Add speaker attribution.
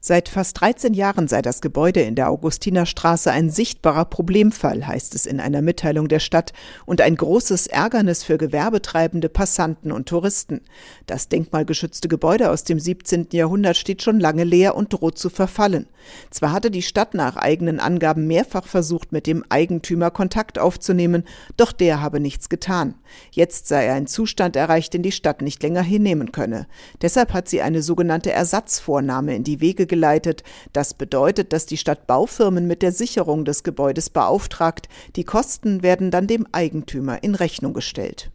Speaker 1: Seit fast 13 Jahren sei das Gebäude in der Augustinerstraße ein sichtbarer Problemfall, heißt es in einer Mitteilung der Stadt, und ein großes Ärgernis für gewerbetreibende Passanten und Touristen. Das denkmalgeschützte Gebäude aus dem 17. Jahrhundert steht schon lange leer und droht zu verfallen. Zwar hatte die Stadt nach eigenen Angaben mehrfach versucht, mit dem Eigentümer Kontakt aufzunehmen, doch der habe nichts getan. Jetzt sei ein Zustand erreicht, den die Stadt nicht länger hinnehmen könne. Deshalb hat sie eine sogenannte Ersatzvornahme in die Wege geleitet. Das bedeutet, dass die Stadt Baufirmen mit der Sicherung des Gebäudes beauftragt. Die Kosten werden dann dem Eigentümer in Rechnung gestellt.